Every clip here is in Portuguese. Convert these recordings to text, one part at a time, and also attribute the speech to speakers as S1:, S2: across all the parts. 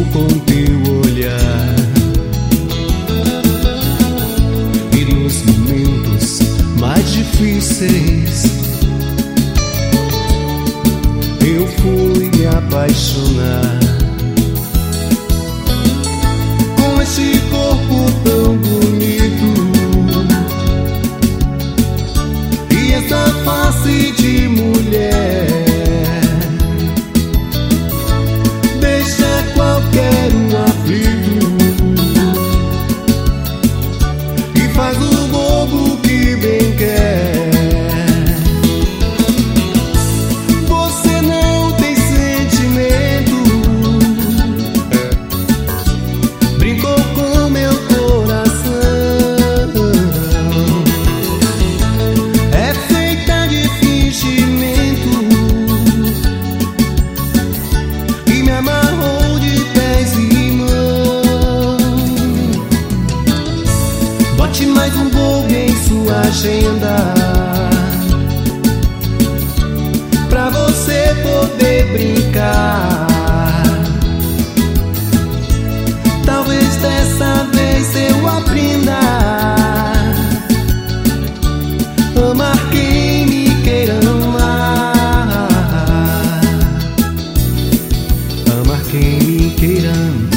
S1: com teu olhar. E nos momentos mais difíceis eu fui me apaixonar com esse corpo tão bonito e essa face de mulher. Deixa qualquer um aflito e faz o bobo que bem quer. Você não tem sentimento, brincou com meu coração. É feita de fingimento e me amarrou de pés e mãos. Bote mais um bobo em sua agenda pra você poder brincar. Talvez dessa vez eu aprenda a amar quem me queira amar, amar quem me queira amar.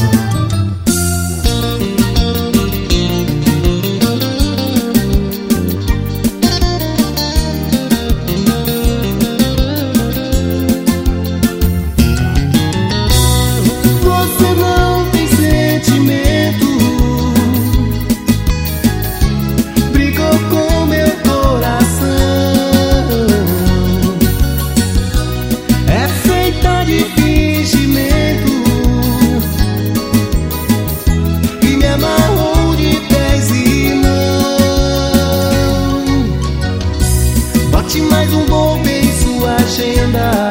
S1: Você não tem sentimento, brigou com meu coração. É feita de fingimento e me amarrou de pés e mãos. Bote mais um bobo em sua agenda